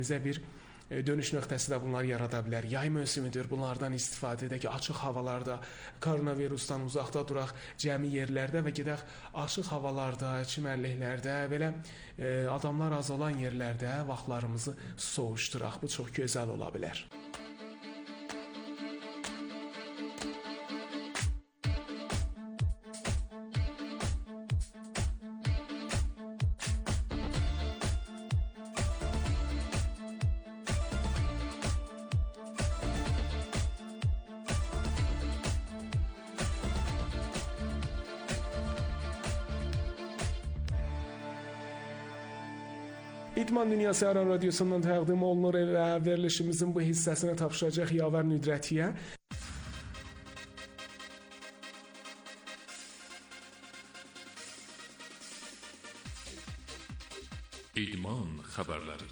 Bizə bir dönüş nöqtəsi də bunlar yarada bilər. Yay mövsümüdür, bunlardan istifadə edək, açıq havalarda, koronavirusdan uzaqda duraq, cəmi yerlərdə və gedək açıq havalarda, çimərliklərdə, belə adamlar az olan yerlərdə vaxtlarımızı soğuşduraq. Bu çox gözəl ola bilər. İdman Dünyası Aran Radyosu'ndan təqdim olunur və verilişimizin bu hissəsini tapışacaq Yavər Nüdrətiyə. İdman xəbərləri.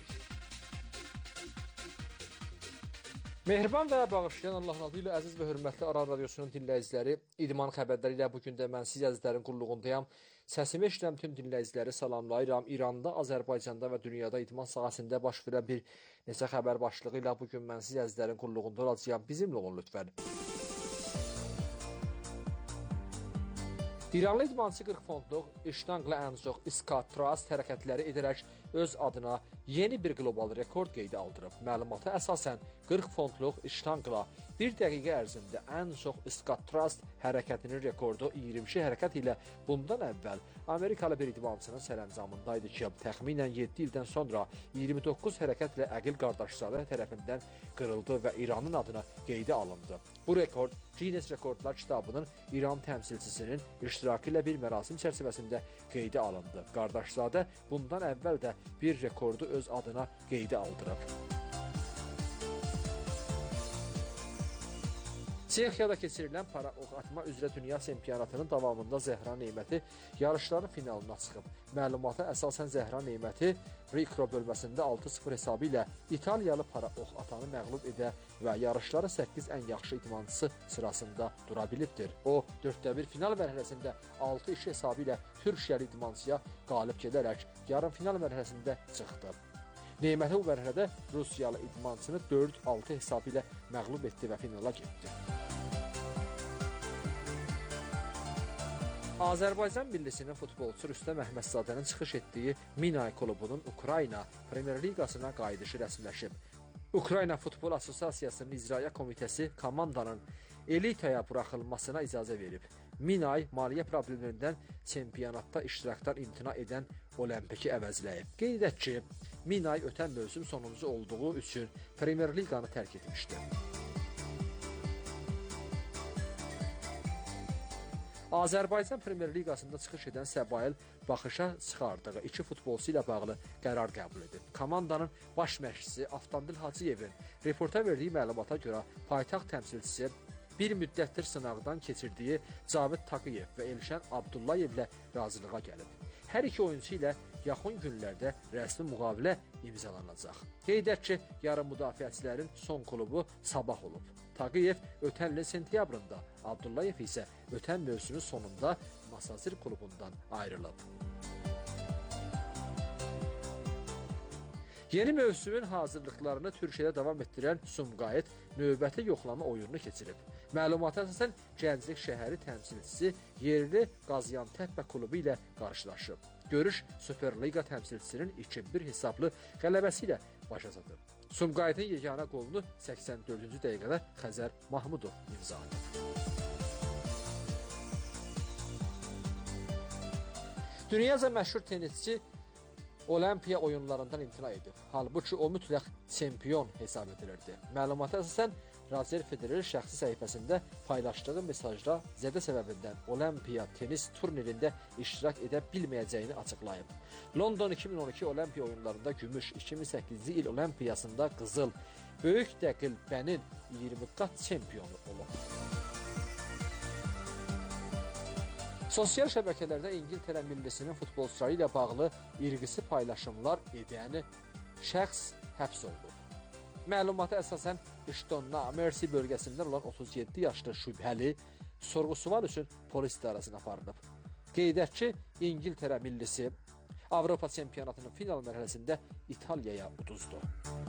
Mehriban və bağışlayan Allahın adı ilə əziz və hörmətli Aran Radyosunun dinləyiciləri, İdman xəbərləri ilə bugün də mən siz əzizlərin qulluğundayam. Səsimi eşidən bütün dinləyiciləri salamlayıram. İranda, Azərbaycanda və dünyada idman sahəsində baş verən bir neçə xəbər başlığı ilə bugün mən siz əzizlərin qulluğunda olacağam. Bizimlə olun lütfən. İranlı idmançı 40 funtluq iştanqla ən çox iskatrast hərəkətləri edərək öz adına yeni bir qlobal rekord qeydə aldırıb. Məlumata əsasən 40 funtluq iştanqla 1 dəqiqə ərzində ən çox iskatrast hərəkətinin rekordu 22 hərəkət ilə bundan əvvəl Amerikalı bir idmançının sərəncamındaydı ki, təxminən 7 ildən sonra 29 hərəkətlə Əqil qardaşları tərəfindən qırıldı və İranın adına qeydə alındı. Bu rekord Guinness Rekordlar kitabının İran təmsilçisinin iştirakı ilə bir mərasim çərçivəsində qeydə alındı. Qardaşzadə bundan əvvəl də bir rekordu öz adına qeydə aldırıb. Çexiyada keçirilən para ox atma üzrə dünya çempionatının davamında Zəhra Neməti yarışların finalına çıxıb. Məlumata əsasən Zəhra Neməti Rikro bölməsində 6-0 hesabı ilə İtaliyalı para ox atanı məğlub edə və yarışları 8 ən yaxşı idmançısı sırasında dura bilibdir. O, 4-1 final mərhələsində 6-2 hesabı ilə Türkiyəli idmançıya qalib gedərək yarım final mərhələsində çıxdı. Neməti bu mərhələdə Rusiyalı idmançını 4-6 hesabı ilə məğlub etdi və finala getdi. Azərbaycan millisinin futbolçu Rüstəm Əhmədzadənin çıxış etdiyi Minay klubunun Ukrayna Premyer Liqasına qayıdışı rəsmiləşib. Ukrayna Futbol Assosiasiyasının İcraiyyə Komitəsi komandanın elitaya buraxılmasına icazə verib. Minay maliyyə problemindən çempionatda iştirakdan imtina edən Olimpiki əvəzləyib. Qeyd edək ki, Minay ötən mövsüm sonuncu olduğu üçün Premyer Liqanı tərk etmişdi. Azərbaycan Premyer Liqasında çıxış edən Səbail baxışa çıxardığı 2 futbolçu ilə bağlı qərar qəbul edib. Komandanın baş məşqçisi Avtandil Hacıyevin reporta verdiyi məlumata görə paytaxt təmsilçisi bir müddətdir sınaqdan keçirdiyi Cavid Taqıyev və Elşən Abdullayevlə razılığa gəlib. Hər iki oyunçu ilə yaxın günlərdə rəsmi müqavilə imzalanacaq. Qeyd edək ki, yarım müdafiəçilərin son klubu Sabah olub. Taqıyev ötən ilin sentyabrında, Abdullayev isə ötən mövsümün sonunda Masazir klubundan ayrılıb. Yeni mövsümün hazırlıqlarını Türkiyədə davam etdirən Sumqayıt növbəti yoxlama oyununu keçirib. Məlumata əsasən Gənclik şəhəri təmsilçisi yerli Qaziantep klubu ilə qarşılaşıb. Görüş Superliqa təmsilçisinin 2-1 hesablı qələbəsi ilə başa çatıb. Sumqayıtın yeganə qolunu 84-cü dəqiqədə Xəzər Mahmudov imzaladı. Dünyaca məşhur tenisçi Olimpiya oyunlarından imtina edib. Halbuki o mütləq çempion hesab edilirdi. Məlumata əsasən Roger Federer şəxsi səhifəsində paylaşdığı mesajda zədə səbəbindən Olimpiya tenis turnirində iştirak edə bilməyəcəyini açıqlayıb. London 2012 Olimpiya oyunlarında gümüş, 2008-ci il Olimpiyasında qızıl, böyük dəqil bənin 20 qat çempionu olub. Sosial şəbəkələrdə İngiltərə millisinin futbolçuları ilə bağlı irqisi paylaşımlar edən şəxs həbs olunub. Məlumata əsasən İştonna, Mersi bölgəsində olan 37 yaşlı şübhəli sorğu-sual üçün polis idarəsinə aparılıb. Qeyd edək ki, İngiltərə millisi Avropa çempionatının final mərhələsində İtaliyaya uduzdu.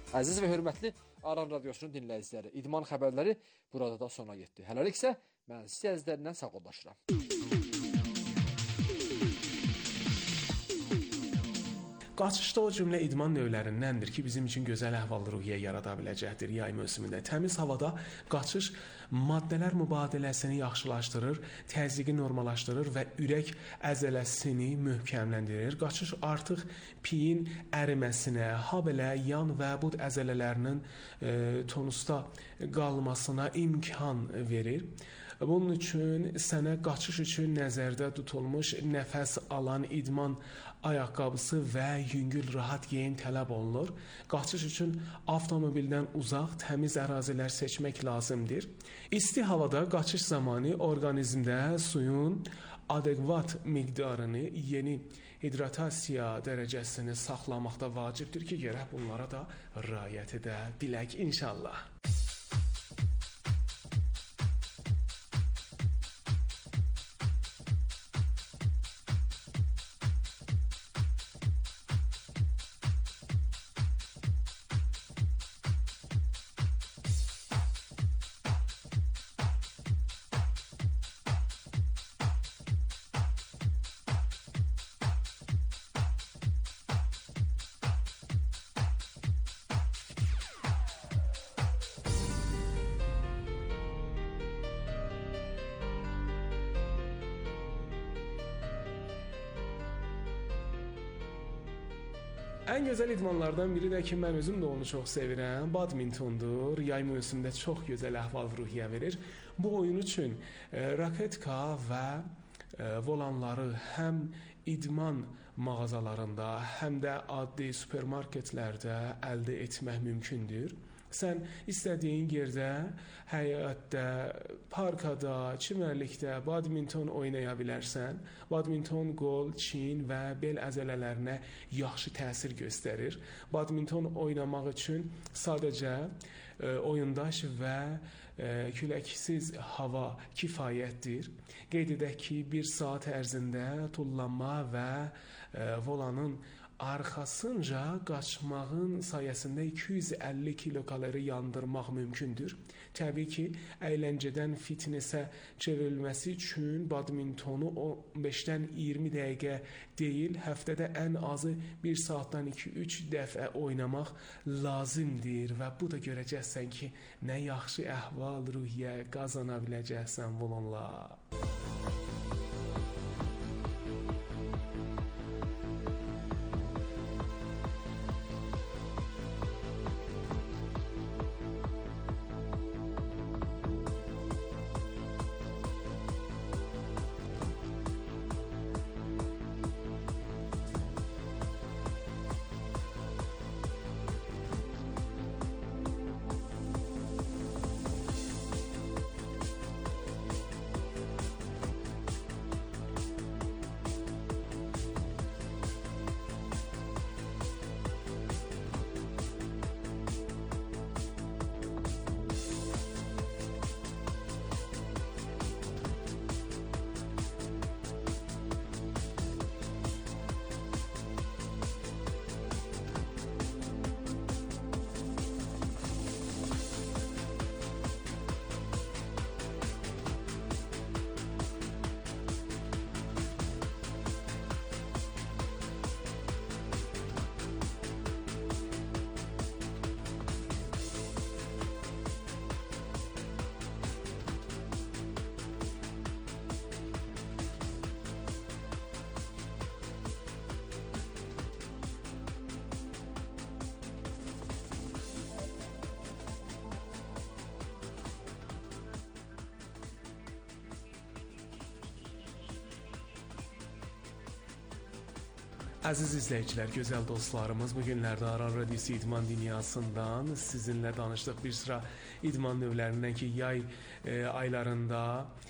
Əziz və hörmətli Aran Radiosunun dinləyiciləri, idman xəbərləri burada da sona yetdi. Hələlik isə mən sizi əzizlərindən sağollaşıram. Qaçışda o cümlə idman növlərindəndir ki, bizim üçün gözəl əhval-ruhiyyə yarada biləcəkdir yay mövsümündə. Təmiz havada qaçış maddələr mübadiləsini yaxşılaşdırır, təzyiqi normallaşdırır və ürək əzələsini möhkəmləndirir. Qaçış artıq piyin əriməsinə, habelə yan və bud əzələlərinin tonusda qalmasına imkan verir. Bunun üçün sənə qaçış üçün nəzərdə tutulmuş nəfəs alan idman ayaqqabısı və yüngül rahat geyim tələb olunur. Qaçış üçün avtomobildən uzaq, təmiz ərazilər seçmək lazımdır. İsti havada qaçış zamanı orqanizmdə suyun adekvat miqdarını, yeni hidratasiya dərəcəsini saxlamaqda vacibdir ki, gərək bunlara da riayət edə bilək inşallah. Ən gözəl idmanlardan biri də ki, mən özüm də onu çox sevirəm, badmintondur. Yay mövsümündə çox gözəl əhval-ruhiyyə verir. Bu oyun üçün raketka və volanları həm idman mağazalarında, həm də adli supermarketlərdə əldə etmək mümkündür. Sən istədiyin yerdə, həyətdə, parkada, çimərlikdə badminton oynaya bilərsən. Badminton qol, çiyin və bel əzələlərinə yaxşı təsir göstərir. Badminton oynamaq üçün sadəcə oyundaş və küləksiz hava kifayətdir. Qeyd edək ki, 1 saat ərzində tullanma və volanın arxasınca qaçmağın sayəsində 250 kilokalori yandırmaq mümkündür. Təbii ki, əyləncədən fitnesə çevrilməsi üçün badmintonu 15-dən 20 dəqiqə deyil, həftədə ən azı 1 saatdan 2-3 dəfə oynamaq lazımdır və bu da görəcəksən ki, nə yaxşı əhval-ruhiyyə qazana biləcəksən bununla. Əziz izləyicilər, gözəl dostlarımız, bu günlərdə Aran Radiosu idman dünyasından sizinlə danışdıq bir sıra idman növlərindən ki, yay aylarında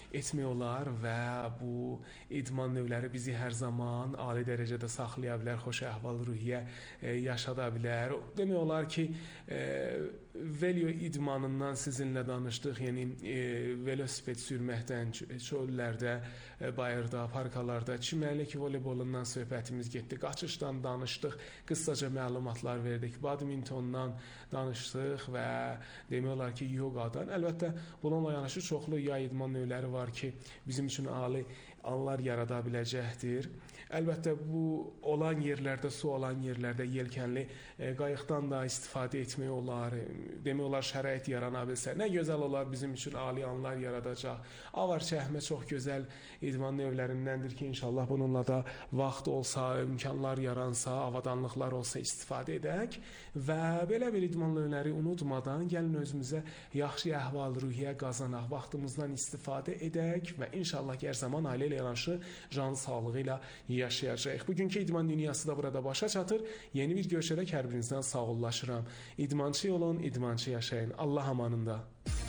etmək olar və bu idman növləri bizi hər zaman ali dərəcədə saxlaya bilər, xoş əhval-ruhiyyə yaşada bilər. Demək olar ki, velyo idmanından sizinlə danışdıq, yəni velosiped sürməkdən, çöllərdə, bayırda, parkalarda, çimərlik voleybolundan söhbətimiz getdi, qaçışdan danışdıq, qısaca məlumatlar verdik, badmintondan danışdıq və demək olar ki, yoqadan. Əlbəttə, bununla yanaşı çoxlu yay idman növləri var ki, bizim üçün ali anlar yarada biləcəkdir. Əlbəttə, bu olan yerlərdə, su olan yerlərdə yelkənli qayıqdan da istifadə etmək olar. Demək olar, şərait yarana bilsə, nə gözəl olar, bizim üçün ali anlar yaradacaq. Avar çəkmə çox gözəl idman növlərindəndir ki, inşallah bununla da vaxt olsa, imkanlar yaransa, avadanlıqlar olsa istifadə edək və belə bir idman növləri unutmadan gəlin özümüzə yaxşı əhval-ruhiyyə qazanaq, vaxtımızdan istifadə edək və inşallah hər zaman ailə ilə yanaşı can sağlığı ilə yaşayacağıq. Bugünkü idman dünyası da burada başa çatır. Yeni bir görüşərək hər birinizdən sağollaşıram. İdmançı olun, idmançı yaşayın. Allah amanında.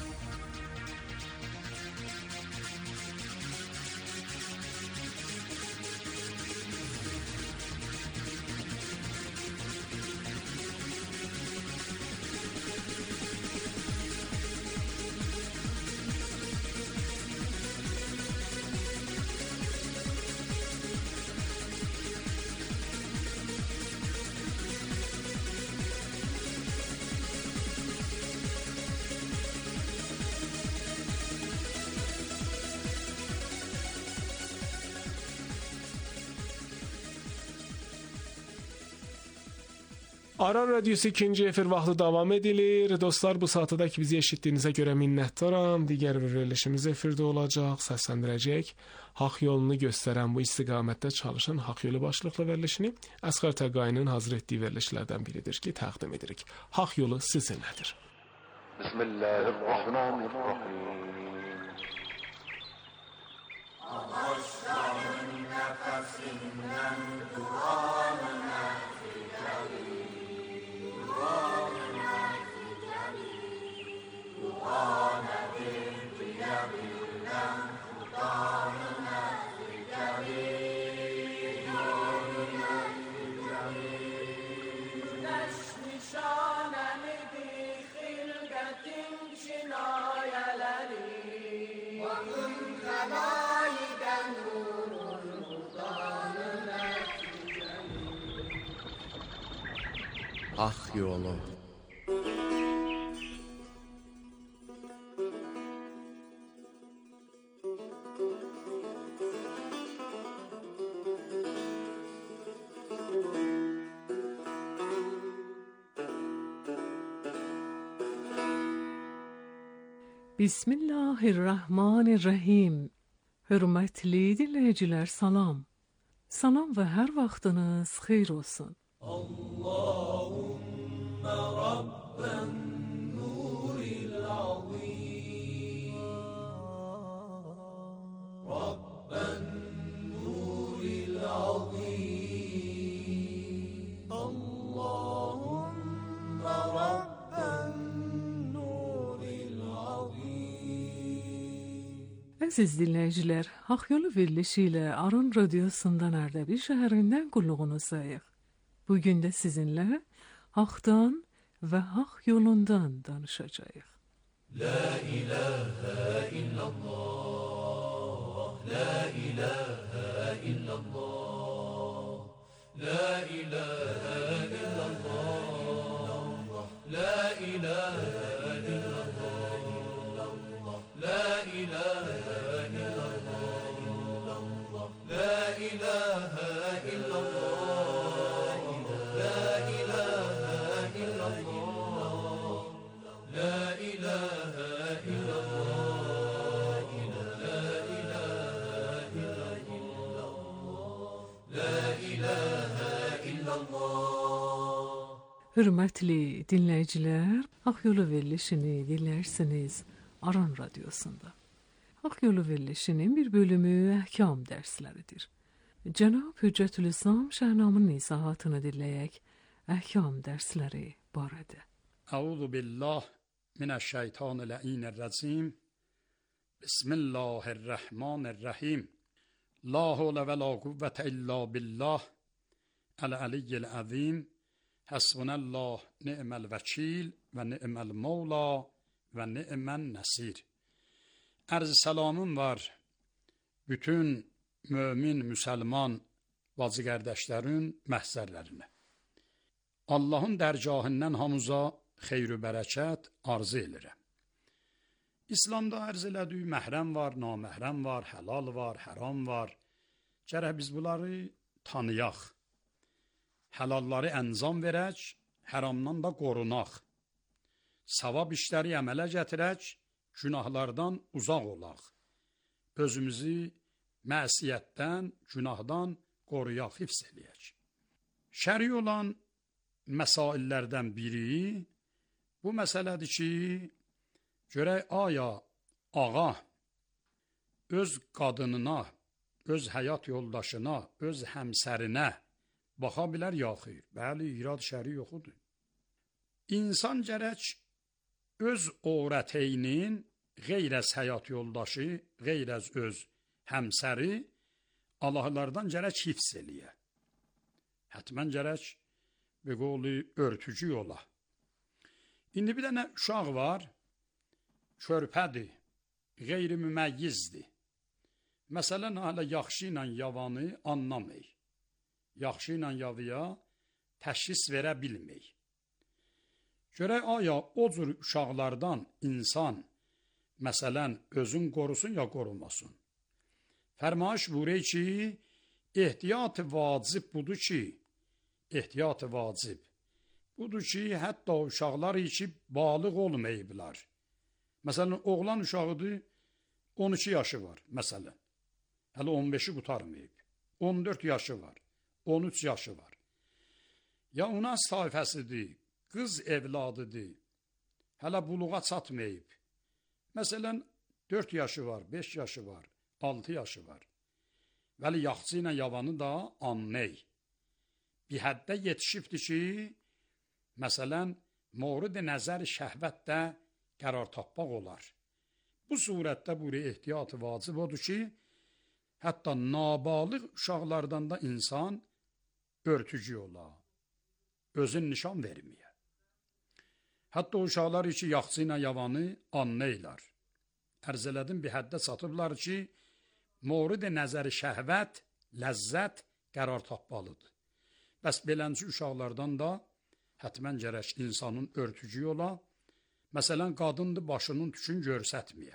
Aran Radyosu 2-ci efir vaxtı davam edilir. Dostlar, bu saatədək bizi eşitdiyinizə görə minnətdaram. Digər bir verilişimiz efirdə olacaq, səsləndirəcək. Haqq yolunu göstərən bu istiqamətdə çalışan Haqq yolu başlıqlı verilişini Əsqər Təqayinin hazır etdiyi verilişlərdən biridir ki, təqdim edirik. Haqq yolu sizinlədir. Bismillahirrahmanirrahim. Ağaçların nəfəsindən duanına Haqq yolu. Bismillahirrahmanirrahim. Hörmətli dinləyicilər, salam. Salam və hər vaxtınız xeyir olsun. Allahumma rabban nuril azim. Rabban nuril azim. Allahumma rabban nuril azim. Əziz dinləyicilər, Haqq yolu verilişi ilə Aran Radyosu'ndan Ərdəbil şəhərindən qulluğunuzdayıq. Bugün də sizinlə haqdan və haqq yolundan danışacağıq. La ilahe illallah, la ilahe illallah, la ilahe illallah, la ilahe illallah, la ilahe illallah, la ilahe illallah. Hörmətli dinləyicilər, Haqq yolu verilişini dinləyirsiniz Aran Radyosu'nda. Haqq yolu verilişinin bir bölümü əhkam dərsləridir. Cənab Hüccətül-İslam Şəhnamının izahatını dinləyək əhkam dərsləri barədə. Əuzu billah minəşşeytanirracim. Bismillahirrahmanirrahim. La havle ve la kuvvete illa billah. El-aliyyil azim. Hasbunallah ni'mel vekil ve ni'mel mevla ve ni'men nesir. Arz salamım var bütün mümin, müsəlman bacı qardaşların məhzərlərinə. Allahın dərgahından hamıza xeyr-ü bərəkət arzu edirəm. İslamda arz elədiyi məhrəm var, naməhrəm var, helal var, haram var. Gərək biz bunları tanıyaq. Həlalları əncam verək, haramdan da qorunaq. Savab işləri əmələ gətirək, günahlardan uzaq olaq. Özümüzü məsiyətdən, günahdan qoruyaq, hifz eləyək. Şəri olan məsaillərdən biri bu məsələdir ki, görək aya ağa öz qadınına, öz həyat yoldaşına, öz həmsərinə baxa bilər ya xeyr? Bəli, irad şəri yoxudur. İnsan gərək öz övrəteynin qeyr-əz həyat yoldaşı, qeyr-əz öz həmsəri Allahlardan gərək hifz eləyə. Hətmən gərək bir qolu örtücü ola. İndi bir dənə uşaq var, körpədir, qeyri-müməyyizdir. Məsələn, hələ yaxşı ilə yavanı anlamayır. Yaxşı ilə yavıya təşxis verə bilməyir. Görək, aya o cür uşaqlardan insan, məsələn, özün qorusun ya qorumasın. Fərmayış buyuruyor ki, ehtiyat-ı vacib budur ki, ehtiyat-ı vacib budur ki, hətta uşaqlar ki, balıq olmayıblar. Məsələn, oğlan uşağıdır, 12 yaşı var, məsələn. Hələ 15-i qutarmayıb. 14 yaşı var, 13 yaşı var. Ya ona sayfəsidir, qız evladıdır, hələ buluğa çatmayıb. Məsələn, 4 yaşı var, 5 yaşı var, 6 yaşı var. Vəli yaxçı ilə yavanı da anlayır. Bir həddə yetişibdir ki, məsələn, mövrid-i nəzər şəhvətdə qərar tapmaq olar. Bu surətdə bu ehtiyat vacib odur ki, hətta nabalıq uşaqlardan da insan örtücü ola, özün nişan verməyə. Hətta uşaqlar ki, yaxçı ilə yavanı anlayırlar. Ərz elədim, bir həddə çatıblar ki, mövrid-i nəzəri şəhvət, ləzzət qərar tapmalıdır. Bəs belənci uşaqlardan da hətmən gərək insanın örtücü ola, məsələn, qadındır başının tükün görsətməyə.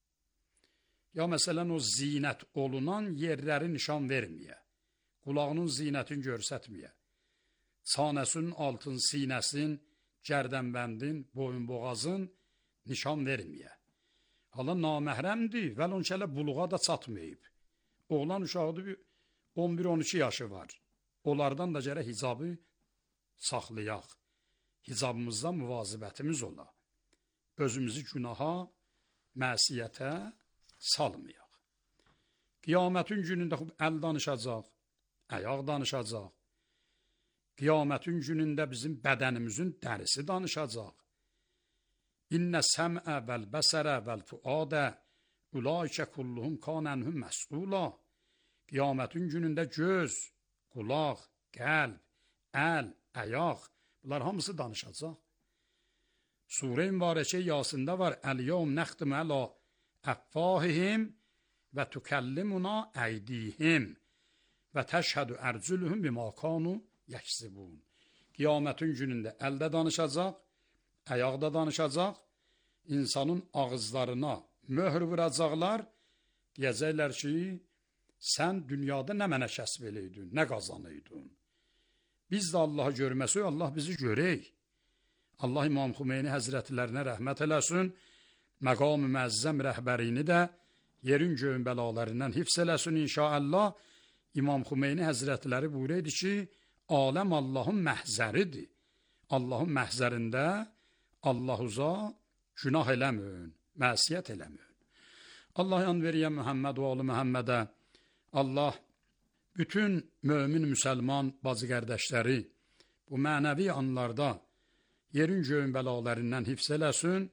Ya məsələn, o zinət olunan yerləri nişan verməyə, qulağının zinətini görsətməyə, çanəsinin altın, sinəsin, gərdənbəndin, boyunboğazın nişan verməyə. Hala naməhrəmdir, vəl onçələ buluğa da çatmayıb. Oğlan uşağıdır, 11-12 yaşı var. Onlardan da gərək hicabı saxlayaq. Hicabımızda müvazibətimiz ola. Özümüzü günaha, məsiyyətə salmayaq. Qiyamətin günündə əl danışacaq, ayaq danışacaq. Qiyamətin günündə bizim bədənimizin dərisi danışacaq. İnnə səmə vəl-bəsərə vəl-fuadə ulaikə kulluhum kanənhum məs'ula. Qiyamətin günündə göz, qulaq, qəlb, əl, ayaq, bunlar hamısı danışacaq. Surə-i Mübarəkə Yasində var, Əl-yevm nəxtimu əla əffahihim və tükəllimuna əydihim və təşhədü ərculuhum bimā kanu yəksibun. Qiyamətin günündə əldə danışacaq, ayaqda danışacaq, insanın ağızlarına möhr vuracaqlar, deyəcəklər ki, sən dünyada nə mənə kəsb eləydin, nə qazanıydın. Biz də Allahı görməsi, Allah bizi görək. Allah İmam Xümeyni həzrətlərinə rəhmət eləsin, məqam-ı müəzzəm rəhbərini də yerin göyün bəlalarından hifz eləsin inşallah. İmam Xümeyni həzrətləri buyurdu ki, aləm Allahın məhzəridir. Allahın məhzərində Allahuza günah eləməyin, məsiyyət eləməyin. Allah yan veriyə Muhammed və oğlu Muhammedə, Allah bütün mömin, müsəlman bacı qardaşları bu mənəvi anlarda yerin göyün bəlalarından hifz eləsin.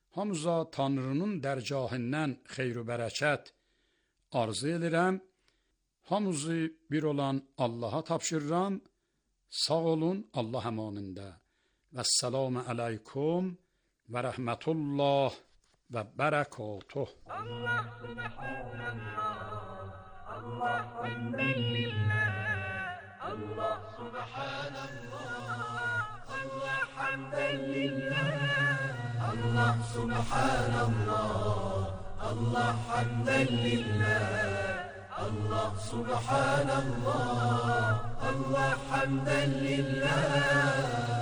Hamıza Tanrının dərgahından xeyr və bərəkət arzu edirəm. Hamımızı bir olan Allaha tapşırıram. Sağ olun, Allah əmanində. Vəssalamu aleykum və rəhmətullah və bərəkatuh. Allah subhanallah, Allah hamdəlillah, Allah subhanallah, Allah hamdəlillah, Allah subhanallah, Allah hamdəlillah, Allah subhanallah, Allah hamdəlillah.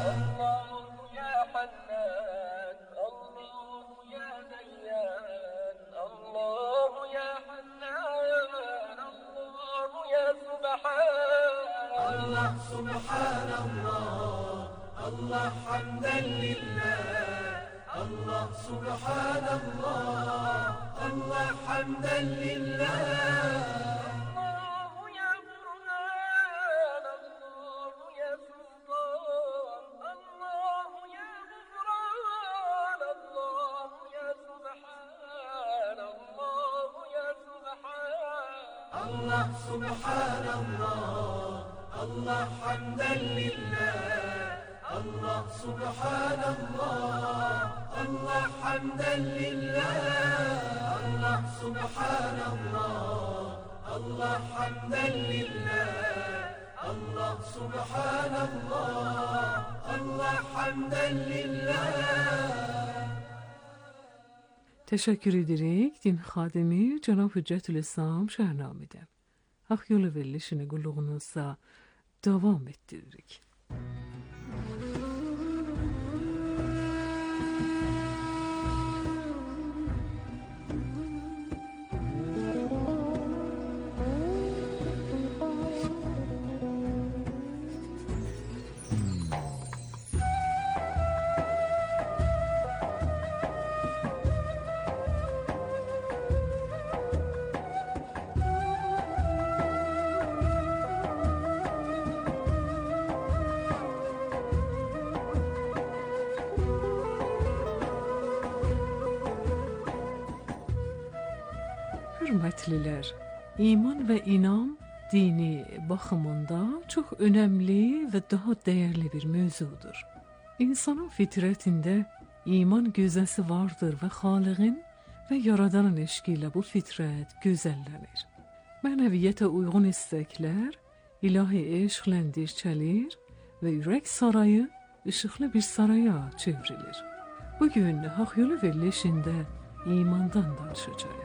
Allah subhanallah, Allah hamdəlillah, Allah subhanallah, Allah hamdəlillah. Allahu ya Qur'an, Allahu ya Sultan, Allahu ya Ghufran, Allahu ya Subhan, Allahu ya Subhan. Allah subhanallah, Allah hamdəlillah, Allah subhanallah, Allah hamdəlillah, Allah subhanallah, Allah hamdəlillah, Allah subhanallah, Allah hamdəlillah. Teşekkür edirik din xadimi Cənab Hüccətülislam Şəhnamədə. Haq yolu verilişini qulluğunuzda devam ettiririk. Hörmətliler, iman və inam dini baxımında çox önəmli və daha dəyərli bir mövzudur. İnsanın fitrətində iman gözəsi vardır və Xaliqin və Yaradanın eşqi ilə bu fitrət gözəllənir. Mənəviyyətə uyğun istəklər ilahi eşqlə dirçəlir və ürək sarayı işıqlı bir saraya çevrilir. Bugün Haq Yolu verilişində imandan danışacağıq.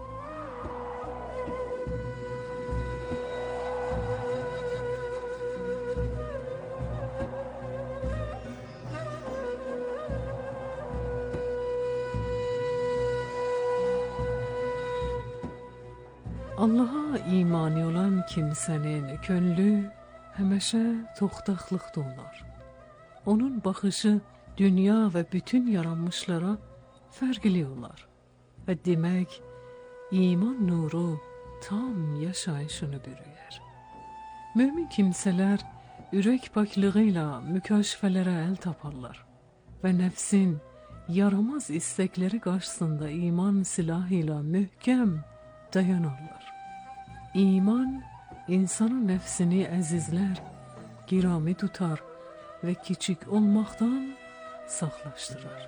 Allaha imani olan kimsənin könlü həmişə toxtaqlıqda olar. Onun baxışı dünya və bütün yaranmışlara fərqli olar. Və demək, iman nuru tam yaşayışını bürüyər. Mömin kimsələr ürək paklığı ilə mükaşifələrə əl taparlar və nəfsin yaramaz istəkləri qarşısında iman silahı ilə möhkəm dayanarlar. İman insanın nəfsini əzizlər, girami tutar və kiçik olmaqdan saxlaşdırır.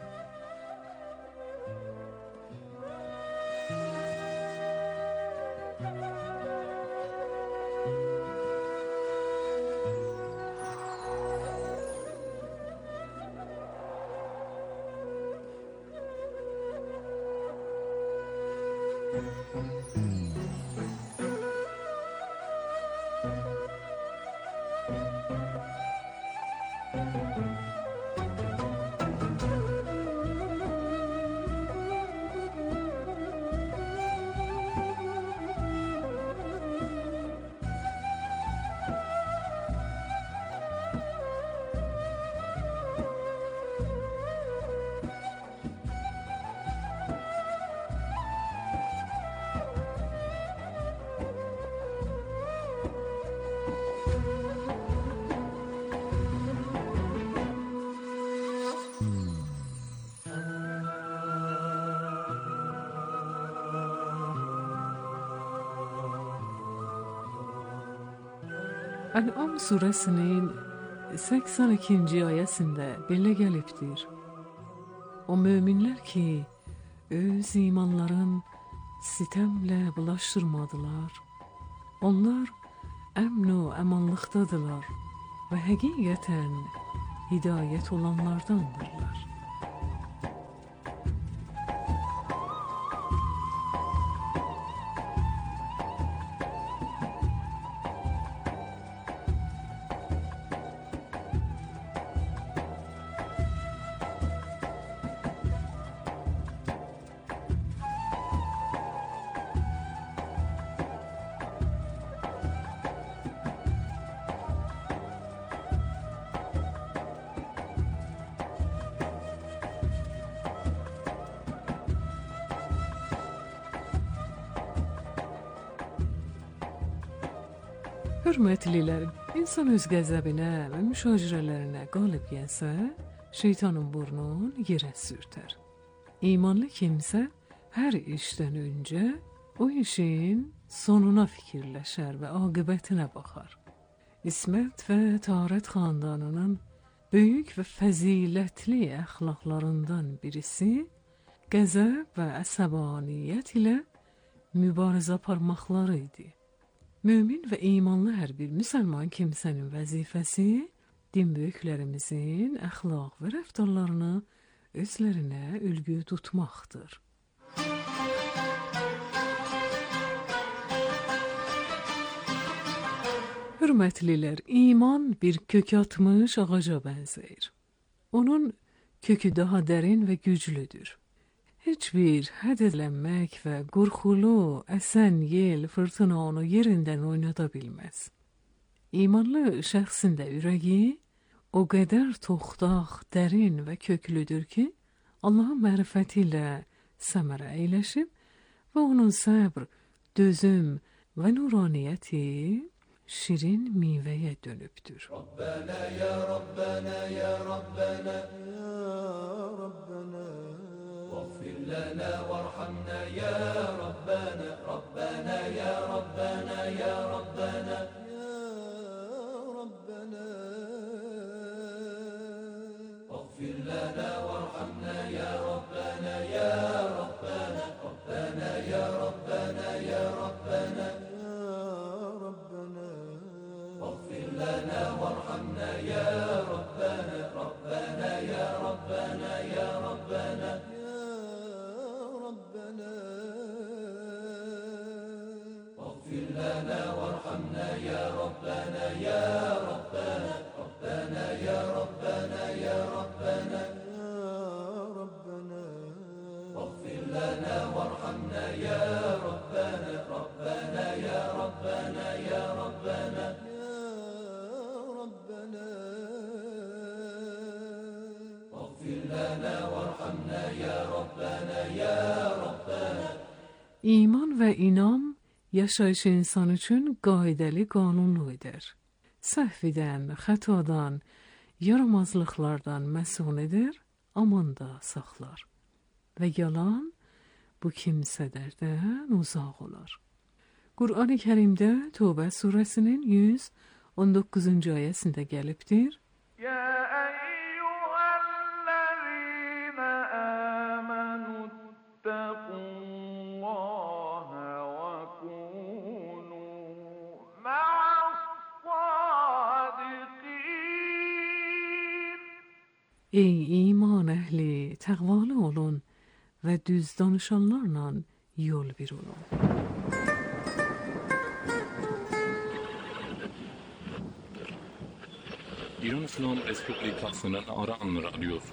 Ən'am surəsinin 82-ci ayəsində belə gəlibdir. O möminlər ki, öz imanların sitəmlə bulaşdırmadılar. Onlar əmn və əmanlıqdadılar və həqiqətən hidayət olanlardandırlar. Hörmətlilərim, insan öz qəzəbinə və müşavirələrinə qalib gəlsə, şeytanın burnunu yerə sürtər. İmanlı kimsə hər işdən öncə o işin sonuna fikirləşər və aqibətinə baxar. İsmət və Taharət xandanının böyük və fəzilətli əxlaqlarından birisi qəzəb və əsəbaniyyət ilə mübarizə aparmaqları idi. Mömin və imanlı hər bir müsəlman kimsənin vəzifəsi din böyüklərimizin əxlaq və rəftarlarını özlərinə ülgü tutmaqdır. Hörmətlilər, iman bir kök atmış ağaca bənzəyir. Onun kökü daha dərin və güclüdür. Heç bir hədələnmək və qorxulu, əsən yel, fırtına onu yerindən oynada bilməz. İmanlı şəxsin də ürəyi o qədər toxtaq, dərin və köklüdür ki, Allahın mərifəti ilə səmərə əyləşib və onun səbr, dözüm və nuraniyyəti şirin meyvəyə dönübdür. Rabbana ya Rabbana ya Rabbana ya Rabbana واغفر لنا وارحمنا يا ربنا ربنا يا ربنا يا ربنا يا ربنا واغفر لنا وارحمنا يا ربنا يا ربنا ربنا يا ربنا يا ربنا يا ربنا واغفر لنا وارحمنا يا ربنا ربنا يا ربنا يا ربنا واغفر لنا وارحمنا يا ربنا يا ربنا ربنا يا ربنا يا ربنا يا ربنا واغفر لنا وارحمنا يا ربنا ربنا يا ربنا يا ربنا يا ربنا واغفر لنا وارحمنا يا ربنا يا ربنا. İman və inam yaşayış insan üçün qaidəli qanunlu edir. Səhvidən, xətadan, yaramazlıqlardan məsun edir, aman da saxlar. Və yalan bu kimsələrdən uzaq olar. Qur'an-ı Kərimdə Tövbə surəsinin 119-cu ayəsində gəlibdir. Ey iman əhli, təqvalı olun və düz danışanlarla yol bir olun. İran İslam Respublikasının Aran Radyosu.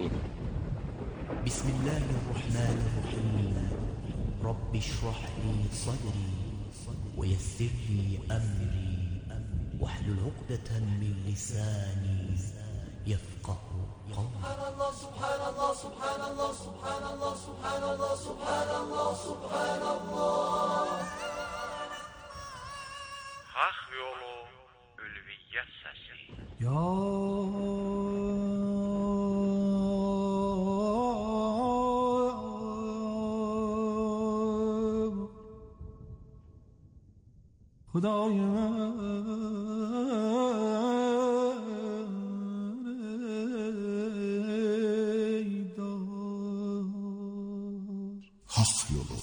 Bismillahirrahmanirrahim. Rabbi şrah li sadri ve yessir li emri vahlul uqdeten min lisani yefqahu qawli. Subhanallah, subhanallah, subhanallah, subhanallah, subhanallah, subhanallah. Hak yolu ülviyyət səsi. Ya Xudayım yolu.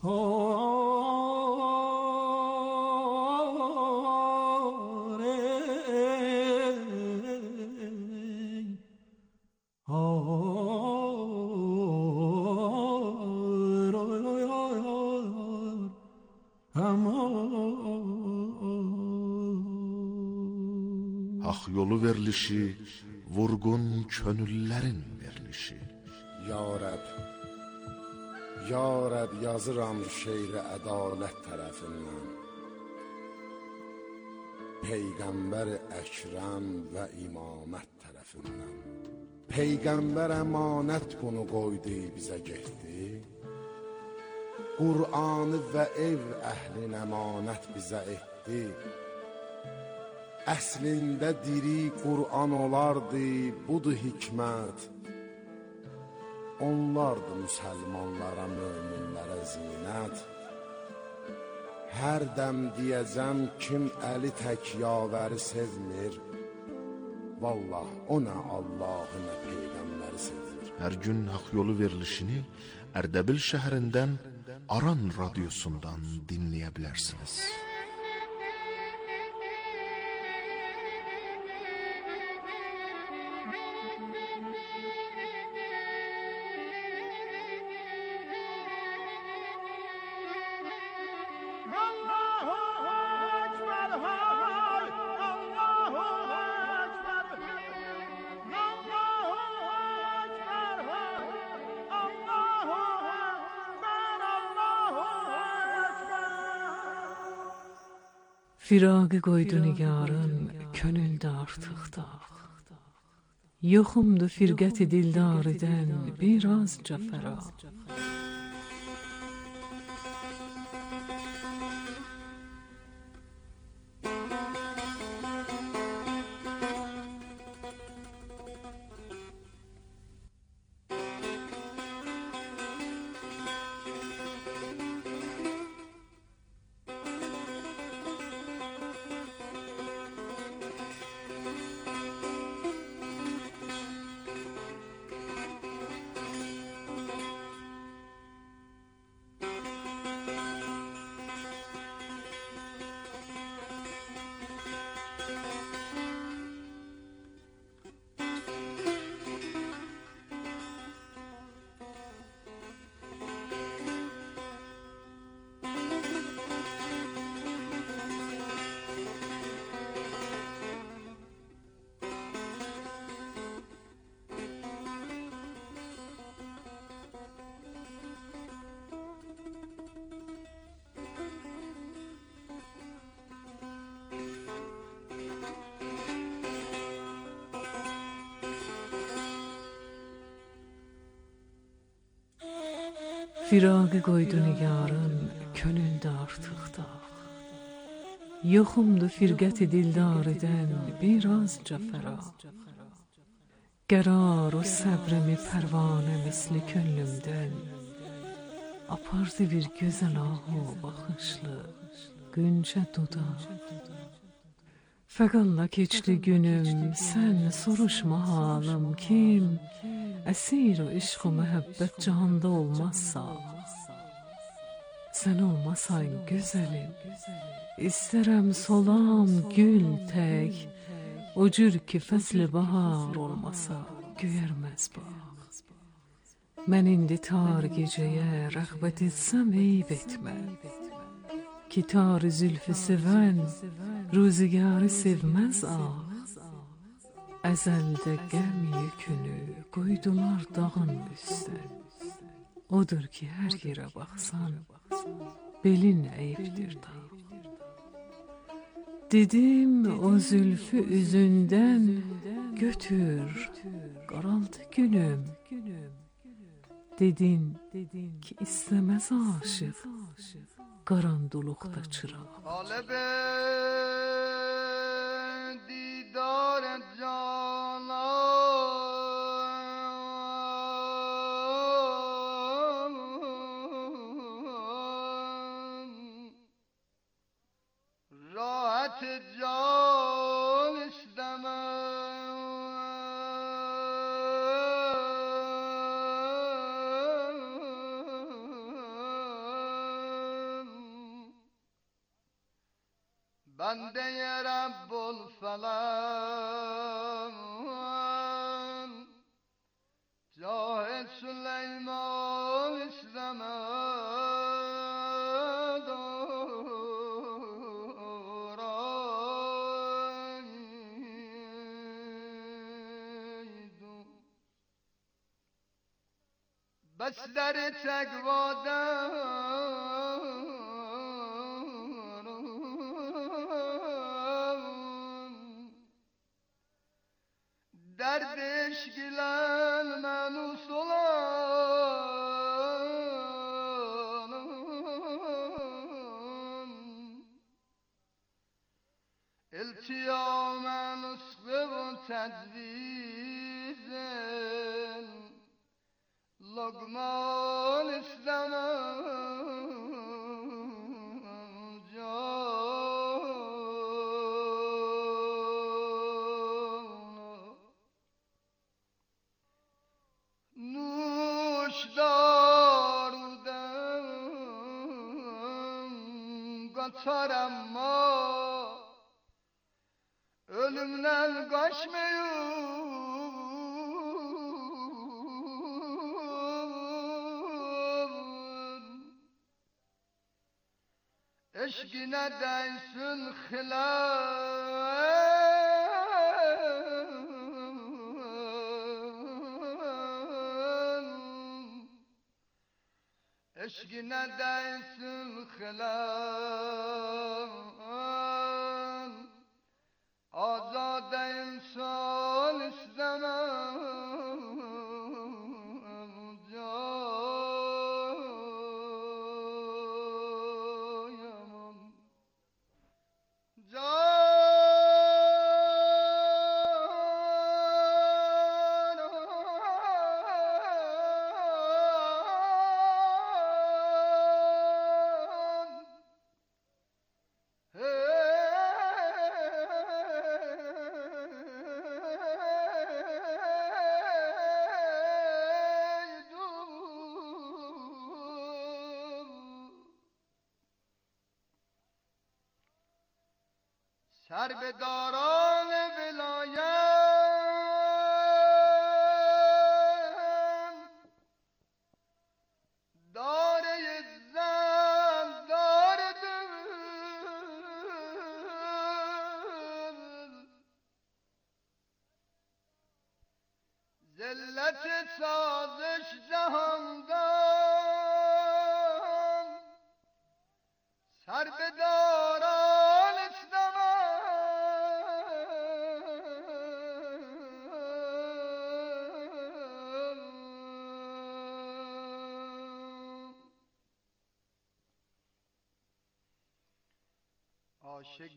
Hak yolu verilişi, vurgun könüllərin verilişi. Ya Rəb, Ya Rəb yazıram şeiri ədalət tərəfindən. Peyğəmbər Əkrəm və imamət tərəfindən. Peyğəmbər əmanət bunu qoydu bizə getdi. Qur'anı və ev əhlin əmanət bizə etdi. Əslində diri Qur'an olardı, budur hikmət. Onlardı müsəlmanlara, möminlərə zinət. Hər dəm deyəcəm kim əli tək yavəri sevmir. Vallah o nə Allahı nə Peyğəmbəri sevir. Hər gün hak yolu verilişini Ərdəbil şəhərindən Aran radiosundan dinləyə bilərsiniz. Firağı qoydu nigarın könüldə artıq dağ. Yoxumdu firqəti dildarıdən birazca fəraq. Firağı qoydu nigarın könüldə artıq dağ. Yoxumdu firqəti dildarıdən birazca fəraq. Qərar o səbrimi pərvanə misli könlümdən. Apardı bir gözəl ahu baxışlı güncə dudaq. Fəqalla keçdi günüm, sən soruşma halım kim? Əsir o işq o məhəbbət cahanda olmazsa. Sən olmasayn gözəlim, istərəm solam gül tək. O cür ki fəsli bahar olmasa göyərməz bax. Mən indi tar gecəyə rəğbət etsəm eyb etmə. Ki tar zülfü sevən ruzigarı sevməz ah. Əzəldə qəm yükünü qoydular dağın üstə. Odur ki hər yerə baxsan belin əyibdir dağ. Dedim o zülfü üzündən götür, qaraldı günüm. Dedin ki istəməz aşıq qaranduluqda çıraq. دیدار جانا راحت جان بنده رب الفلک جاه سلیمان اسلمد بس در تقوادن دردش گلن منوس olan التیام نسخه و تجویزن لقمان اسلام جان نوش دارودن قطر اما ölümden kaçmıyor eşkine değsin hilal eşkine değsin hilal azad insan istemem canım سر به داران ولایت داره زن داره دل ذلت سازش جهاندان سر به داران عاشق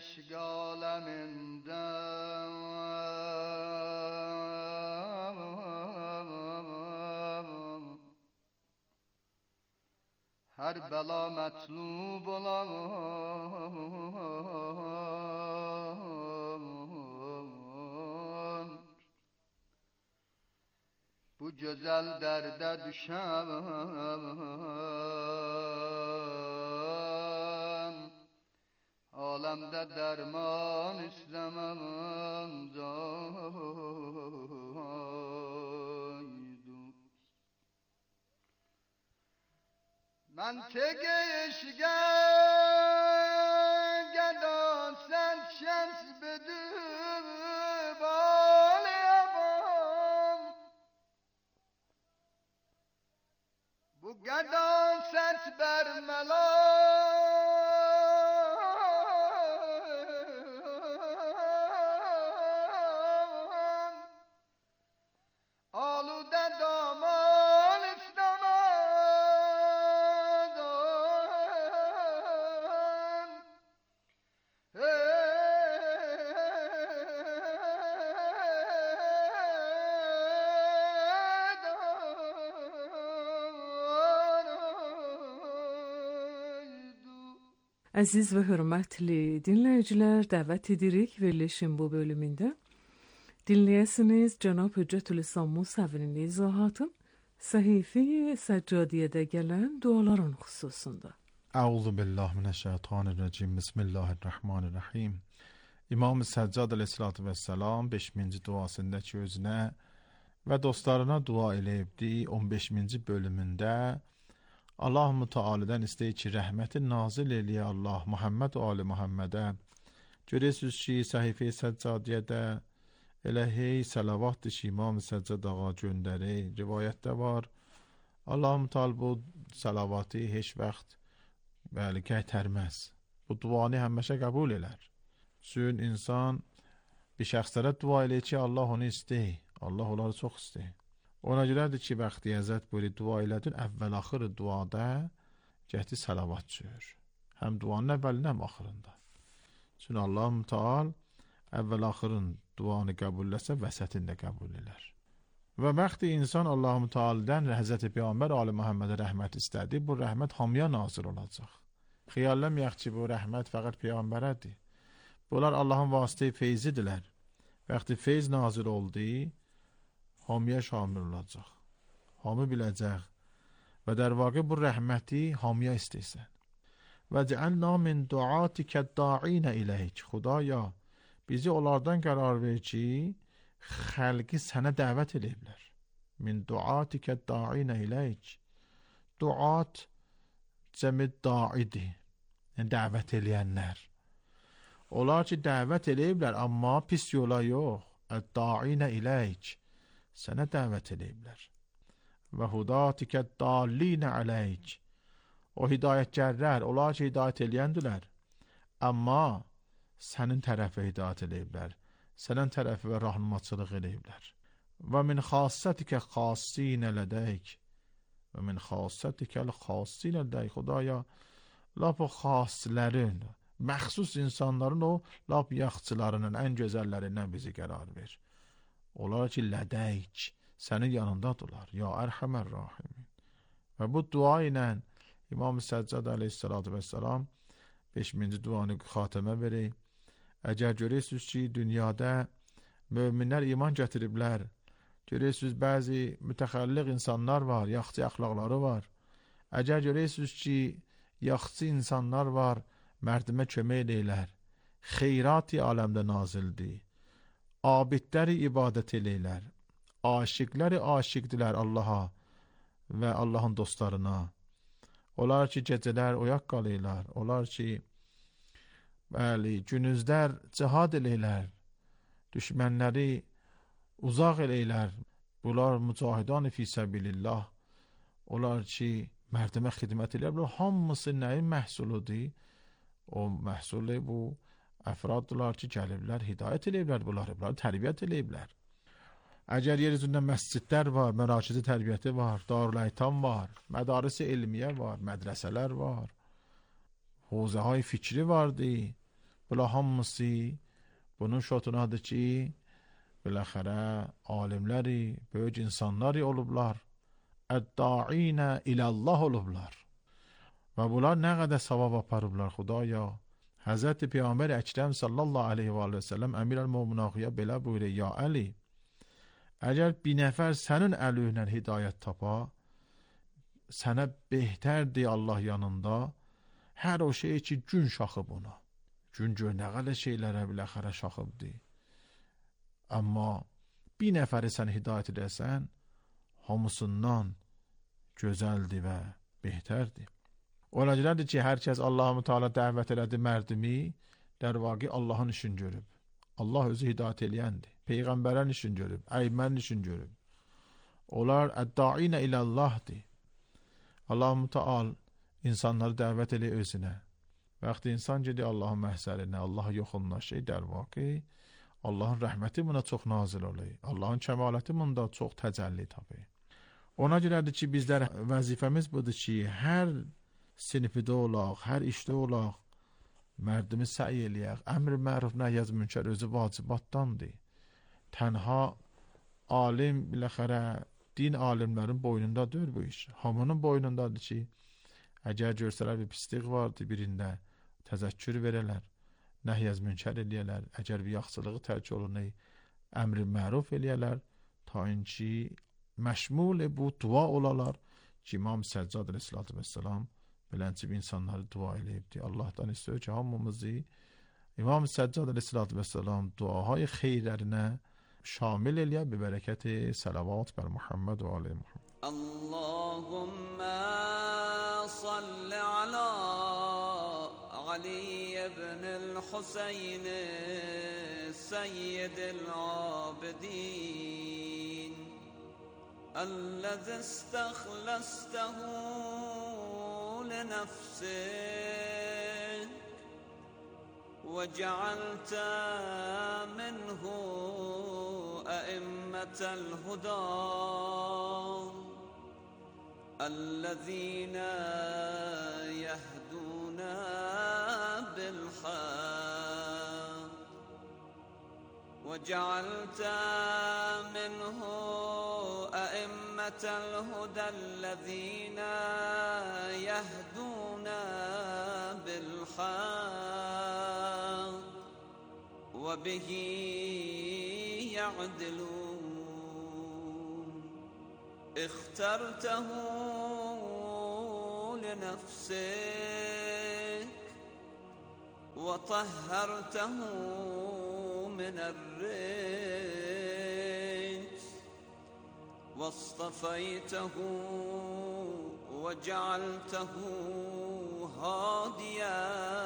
اشگالمندم her bela metlub olan bu güzel derde düşen alemde derman istemem caydu منطق عشقه گدان سن شمس بدو بالیم bu گدان ست بر ملان آلوده دامان Əziz və hörmətli dinləyicilər, dəvət edirik verilişin bu bölümündə dinləyəsiniz Cənab Hüccətülislam Musəvinin izahatın səhifə-i səccadiyədə gələn duaların xüsusunda. اعوذ بالله من الشیطان الرجیم. بسم الله الرحمن الرحیم. İmam Səccad əleyhissalatu vesselam 5-ci duasındakı özünə və dostlarına dua eləyibdi. 15-ci bölümündə Allah-u Teala'dan istəyir ki, rəhməti nazil eləyə Allah Muhammed və Ali Muhammedə. Görürsünüz ki, səhifə-i Səccadiyyədə elə hey salavatdır ki, İmam Səccad ağa göndərir. Rivayətdə var. Allah-u Teala bu salavatı heç vaxt qaytarməz. Bu duanı həmişə qəbul elər. Çünki insan bir şəxslərə dua eləyir ki, Allah onu istəyir. Allah onları çox istəyir. Ona görədir ki, vaxtı Həzrət böyle dua elədin, əvvəl-axırı duada gətir salavat çür. Həm duanın əvvəlində, həm axırında. Çünki Allah-u Teala əvvəl-axırın duanı qəbul etsə, vəsətində qəbul elər. Və vaxtı insan Allah-u Teala'dan Həzrət Peyğəmbər Ali Muhammedə rəhmət istədi, bu rəhmət hamıya nazil olacaq. Xiyalləməyək ki, bu rəhmət fəqət Peyğəmbərədir. Bunlar Allahın vasitəyi feyzidirlər. Vaxtı feyz nazil oldu, hamıya şamil olacaq. Hamı biləcək. Və der vaqi bu rəhməti hamıya istəysən. Və cəalna min duatikə da'inə iləyik. Xudaya, bizi onlardan qərar ver ki, xəlqi sənə dəvət ediblər. Min duatikə da'inə iləyik. Duat cəmi da'idir. Yəni, dəvət eləyənlər. Onlar ki, dəvət eləyiblər, amma pis yola yox. Əd-da'inə iləyik. Sənə dəvət eləyiblər. Və hudatikə dallinə aləyik. O hidayətgərlər, onlar ki, hidayət eləyəndilər. Amma sənin tərəfə hidayət eləyiblər. Sənin tərəfə rəhnumaçılıq eləyiblər. Və min xassətikə xassinə lədəyik. Və min xassətikə xassinə lədəyik. Xudaya, lap o xaslərin, məxsus insanların o lap yaxçılarının, ən gözəllərindən bizi qərar ver. Onlar ki, lədəyik, sənin yanındadırlar. Ya ərhəmər rahimin. Və bu dua ilə İmam Səccad əleyhissalatu vesselam 5-ci duanı xatimə verir. Əgər görürsünüz ki, dünyada möminlər iman gətiriblər, görürsünüz bəzi mütəxəlliq insanlar var, yaxçı əxlaqları var. Əgər görürsünüz ki, yaxçı insanlar var, mərdimə kömək eləyirlər. Xeyrat-i aləmdə nazildir. Abidləri ibadət eləyirlər. Aşiqləri aşiqdilər Allaha və Allahın dostlarına. Onlar ki, gecələr oyaq qalırlar. Onlar ki, bəli, günüzlər cihad eləyirlər. Düşmənləri uzaq eləyirlər. Bunlar mücahidan fi səbilillah. Onlar ki, mərdimə xidmət eləyirlər. Bu hamısı nəyin məhsuludur? O məhsulü bu əfraddılar ki, gəliblər, hidayət eləyiblər bunları tərbiyyət eləyiblər. Əgər yer üzündə məscidlər var, mərakizi tərbiyyəti var, darül-eytam var, mədarisi elmiyə var, mədrəsələr var, hozəhay fikri vardı. Bunlar hamısı bunun şotunadır ki, biləxərə alimləri, böyük insanları olublar, əd-da'inə iləllah olublar. Və bunlar nə qədər savab aparıblar Xudaya. Həzrəti Peyğəmbər Əkrəm sallallahu aleyhi və səlləm Əmir-əl-Möminəyə belə buyurur, ya Əli, əgər bir nəfər sənin əliylə hidayət tapa, sənə behtərdir Allah yanında, hər o şey ki, gün şaxıb ona. Gün gör nə qədər şeylərə biləxərə şaxıbdır. Amma bir nəfəri sən hidayət edəsən, hamısından gözəldir və behtərdir. Ona görədir ki, hər kəs Allah-u Teala dəvət elədi mərdimi, der vaqi Allahın işin görüb. Allah özü hidayət eləyəndir. Peyğəmbərən işin görüb, əymən işin görüb. Onlar əd-da'inə ilallahdır. Allah-u Teala insanları dəvət elə özünə. Vaxtı insan gedir Allahın məhzərinə, Allah'a yoxunlaşır, der vaqi Allahın rəhməti buna çox nazil olur. Allahın kəmaləti bunda çox təcəlli tapır. Ona görədir ki, bizlər vəzifəmiz budur ki, hər sinifdə olaq, hər işdə olaq, mərdimi səy eləyək. Əmr məruf nəhy münkər özü vacibatdandır. Tənha alim, biləxərə, din alimlərin boynundadır bu iş. Hamının boynundadır ki, əgər görsələr bir pislik vardır birində, təzəkkür verələr, nəhy münkər eləyələr. Əgər bir yaxşılığı tərk olunur, əmr məruf eləyələr, ta inki məşmul bu dua olalar ki, İmam Səccad əleyhissalatu vesselam beləncə insanları dua eləyibdi. Allahdan istəyir ki, hamımızı İmam Səccad əleyhissalatu vesselam duahay xeyrlərinə şamil eləyə bi bərəkəti salavat bər Muhammed və ali Muhammed. Allahumma salli ala Ali ibn al-Husayn Sayyid al-Abidin الذي استخلصته لنفسك وجعلت منه أئمة الهدى الذين يهدون بالحق وجعلت منه أئمة الهدى الذين يهدون بالحق وبه يعدلون اخترته لنفسك وطهرته من الرجس واصطفيته وجعلته هاديا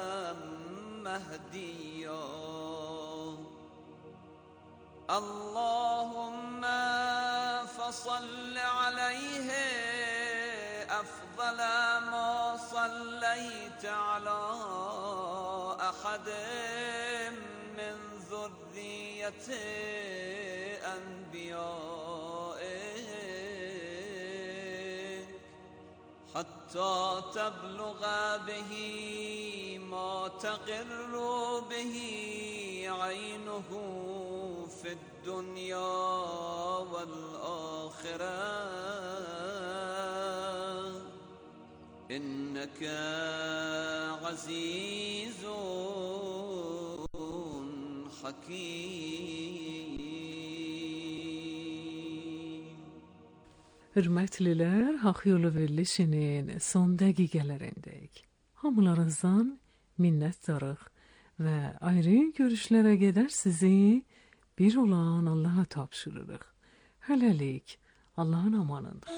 مهديا اللهم فصل عليه أفضل ما صليت على أحد من ذرية أنبيائك حتى تبلغ به ما تقر به عينه في الدنيا والآخرة إنك عزيز حكيم. Hürmetlilər, Haq Yolu verilişinin son dəqiqələrindəyik. Hamılarınızdan minnətdarıq və ayrı görüşlərə qədər sizi bir olan Allaha tapşırırıq. Hələlik Allahın amanında.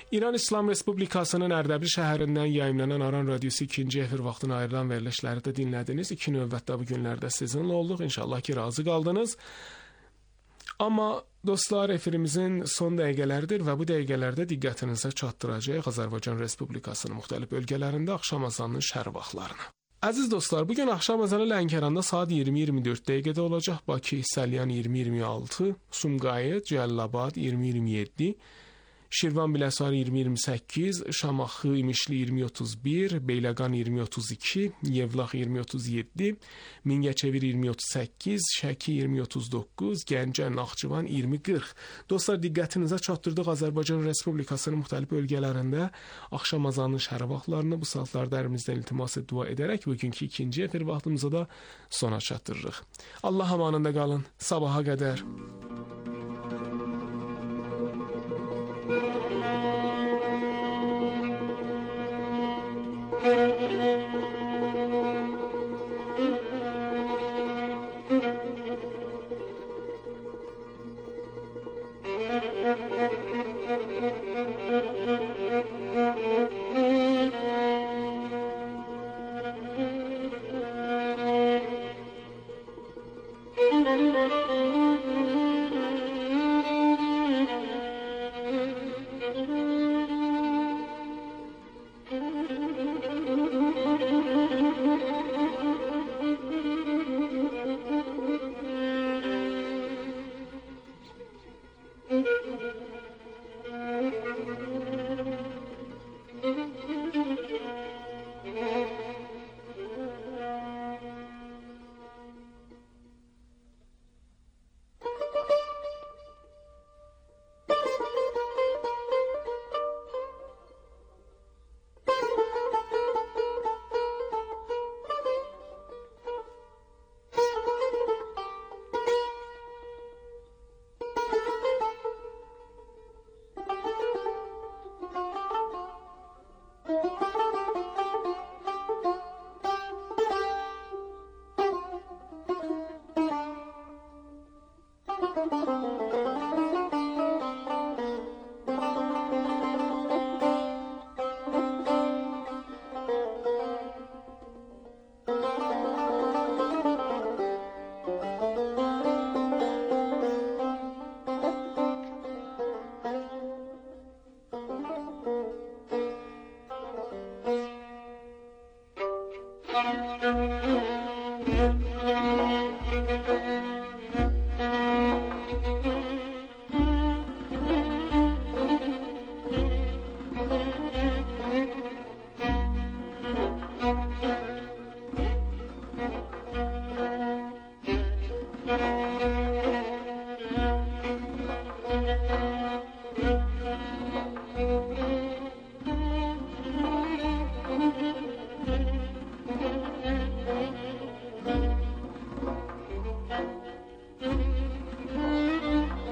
İran İslam Respublikasının Ərdəbil şəhərindən yayımlanan Aran Radiosu 2-ci efir vaxtına ayrılan verilişləri də dinlədiniz. 2 növbətdə bu günlərdə sizinlə olduq. İnşallah ki, razı qaldınız. Amma dostlar, efirimizin son dəqiqələridir və bu dəqiqələrdə diqqətinizə çatdıracağıq Azərbaycan Respublikasının müxtəlif bölgələrində axşam azanının şərq vaxtlarını. Əziz dostlar, bugün axşam azanı Lənkəranda saat 20:24 dəqiqədə olacaq. Bakı, Salyan 20:26, Sumqayıt, Cəllabad 20:27, Şirvan Biləsuvar 20:28, Şamaxı, İmişli 20:31, Beyləqan 20:32, Yevlax 20:37, Mingəçevir 20:38, Şəki 20:39, Gəncə, Naxçıvan 20:40. Dostlar, diqqətinizə çatdırdıq Azərbaycan Respublikasının müxtəlif bölgələrində axşam azanının şərq vaxtlarını bu saatlarda ərimizdən iltimas dua edərək bugünkü ikinci efir vaxtımızı da sona çatdırırıq. Allah amanında qalın. Sabaha qədər.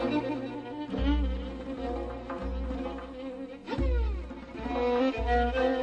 Thank you.